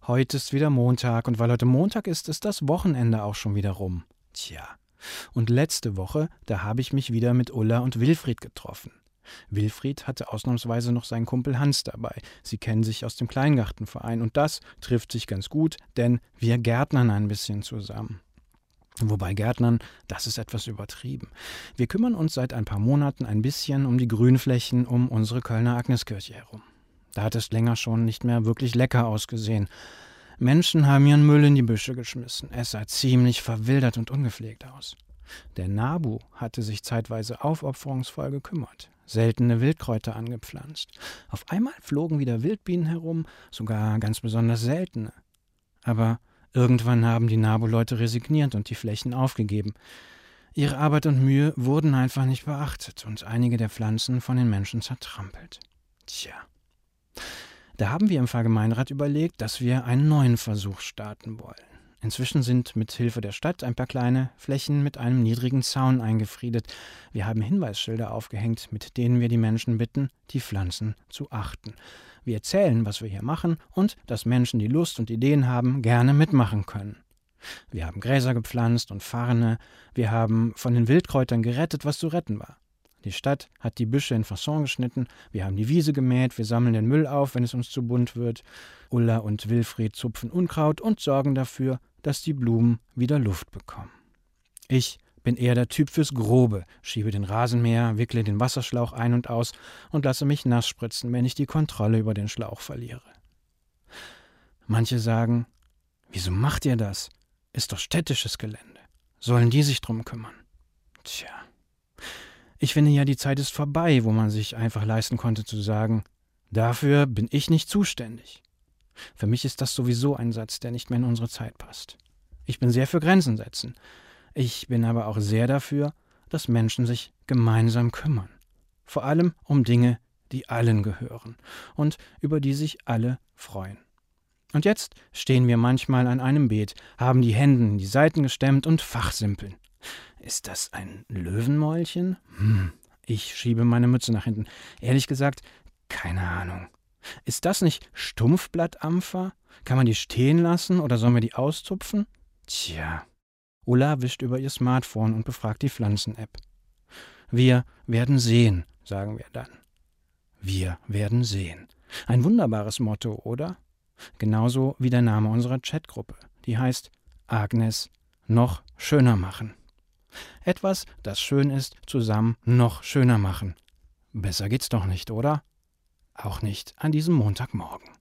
Heute ist wieder Montag und weil heute Montag ist das Wochenende auch schon wieder rum. Tja, und letzte Woche, da habe ich mich wieder mit Ulla und Wilfried getroffen. Wilfried hatte ausnahmsweise noch seinen Kumpel Hans dabei. Sie kennen sich aus dem Kleingartenverein und das trifft sich ganz gut, denn wir gärtnern ein bisschen zusammen. Wobei Gärtnern, das ist etwas übertrieben. Wir kümmern uns seit ein paar Monaten ein bisschen um die Grünflächen um unsere Kölner Agneskirche herum. Da hat es länger schon nicht mehr wirklich lecker ausgesehen. Menschen haben ihren Müll in die Büsche geschmissen. Es sah ziemlich verwildert und ungepflegt aus. Der Nabu hatte sich zeitweise aufopferungsvoll gekümmert, seltene Wildkräuter angepflanzt. Auf einmal flogen wieder Wildbienen herum, sogar ganz besonders seltene. Aber irgendwann haben die Nabu-Leute resigniert und die Flächen aufgegeben. Ihre Arbeit und Mühe wurden einfach nicht beachtet und einige der Pflanzen von den Menschen zertrampelt. Tja. Da haben wir im Pfarrgemeinderat überlegt, dass wir einen neuen Versuch starten wollen. Inzwischen sind mit Hilfe der Stadt ein paar kleine Flächen mit einem niedrigen Zaun eingefriedet. Wir haben Hinweisschilder aufgehängt, mit denen wir die Menschen bitten, die Pflanzen zu achten. Wir erzählen, was wir hier machen und dass Menschen, die Lust und Ideen haben, gerne mitmachen können. Wir haben Gräser gepflanzt und Farne. Wir haben von den Wildkräutern gerettet, was zu retten war. Die Stadt hat die Büsche in Fasson geschnitten, wir haben die Wiese gemäht, wir sammeln den Müll auf, wenn es uns zu bunt wird. Ulla und Wilfried zupfen Unkraut und sorgen dafür, dass die Blumen wieder Luft bekommen. Ich bin eher der Typ fürs Grobe, schiebe den Rasenmäher, wickle den Wasserschlauch ein und aus und lasse mich nass spritzen, wenn ich die Kontrolle über den Schlauch verliere. Manche sagen, wieso macht ihr das? Ist doch städtisches Gelände. Sollen die sich drum kümmern? Tja. Ich finde ja, die Zeit ist vorbei, wo man sich einfach leisten konnte zu sagen, dafür bin ich nicht zuständig. Für mich ist das sowieso ein Satz, der nicht mehr in unsere Zeit passt. Ich bin sehr für Grenzen setzen. Ich bin aber auch sehr dafür, dass Menschen sich gemeinsam kümmern. Vor allem um Dinge, die allen gehören und über die sich alle freuen. Und jetzt stehen wir manchmal an einem Beet, haben die Hände in die Seiten gestemmt und fachsimpeln. Ist das ein Löwenmäulchen? Ich schiebe meine Mütze nach hinten. Ehrlich gesagt, keine Ahnung. Ist das nicht Stumpfblattampfer? Kann man die stehen lassen oder sollen wir die auszupfen? Tja. Ulla wischt über ihr Smartphone und befragt die Pflanzen-App. Wir werden sehen, sagen wir dann. Wir werden sehen. Ein wunderbares Motto, oder? Genauso wie der Name unserer Chatgruppe. Die heißt Agnes noch schöner machen. Etwas, das schön ist, zusammen noch schöner machen. Besser geht's doch nicht, oder? Auch nicht an diesem Montagmorgen.